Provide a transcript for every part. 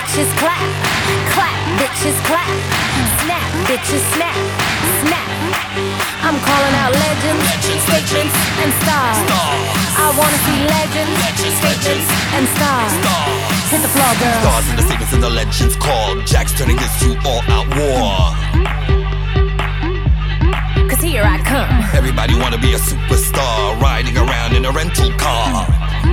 bitches clap, clap, bitches clap, snap, bitches snap, snap. I'm calling out legends, statements, and stars. I wanna see legends, statements, and stars. Hit the floor, girl. Stars in the statements and the legends called. Jack's turning this to all-out war. Cause here I come. Everybody wanna be a superstar, riding around in a rental car.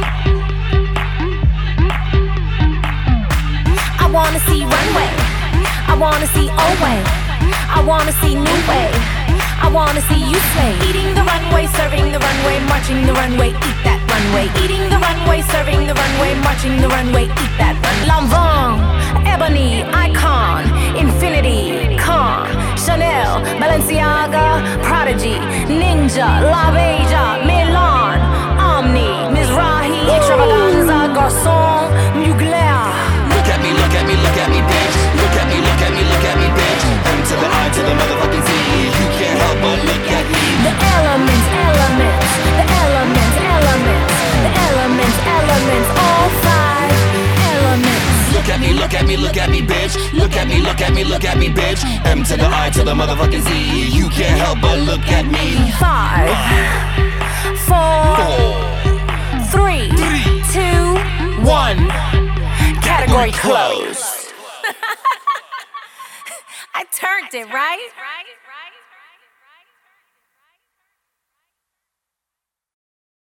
I wanna see runway, I wanna see old way, I wanna see new way, I wanna see you slay. Eating the runway, serving the runway, marching the runway, eat that runway. Eating the runway, serving the runway, marching the runway, eat that runway. Lanvin, Ebony, Icon, Infinity, Con, Chanel, Balenciaga, Prodigy, Ninja, La Beja, Milan, Omni, Mizrahi, Extravaganza, Garçon, Mugler. Look at me, look at me, look at me, bitch. Look at me, look at me, look at me, bitch. M to the I to the motherfucking Z. You can't help but look at me. The elements, elements, the elements, elements, the elements, elements, all five elements. Look at me, look at me, look at me, bitch. Look at me, look at me, look at me, bitch. M to the I to the motherfucking Z. You can't help but look at me. 5, 4, 3, 2, 1. Category closed. I turned it, right?